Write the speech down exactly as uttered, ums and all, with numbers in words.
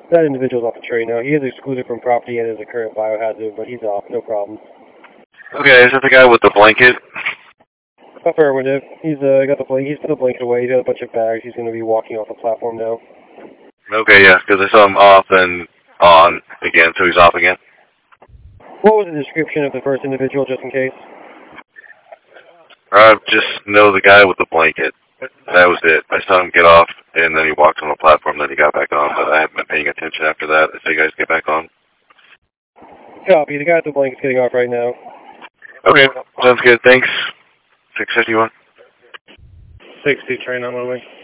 That individual's off the train now. He is excluded from property and is a current biohazard, but he's off, no problem. Okay, is that the guy with the blanket? Affirmative. He's uh, got the blanket. He's put the blanket away. He's got a bunch of bags. He's going to be walking off the platform now. Okay, yeah, because I saw him off and on again, so he's off again. What was the description of the first individual, just in case? I just know the guy with the blanket. That was it. I saw him get off, and then he walked on the platform, then he got back on, but I haven't been paying attention after that. I say you guys get back on. Copy. The guy with the blanket's getting off right now. Okay, sounds good. Thanks. six fifty-one. sixty, train on my way.